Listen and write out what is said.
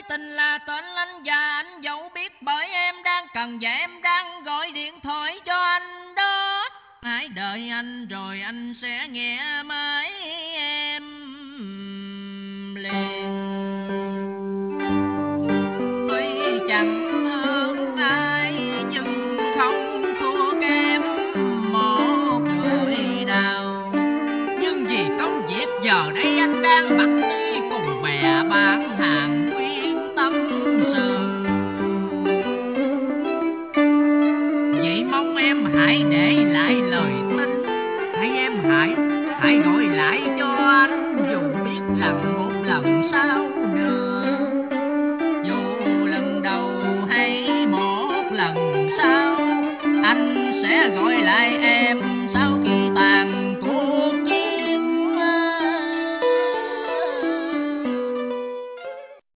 tình là tên anh và anh dẫu biết bởi em đang cần và em đang gọi điện thoại cho anh đó. Hãy đợi anh rồi anh sẽ nghe máy em.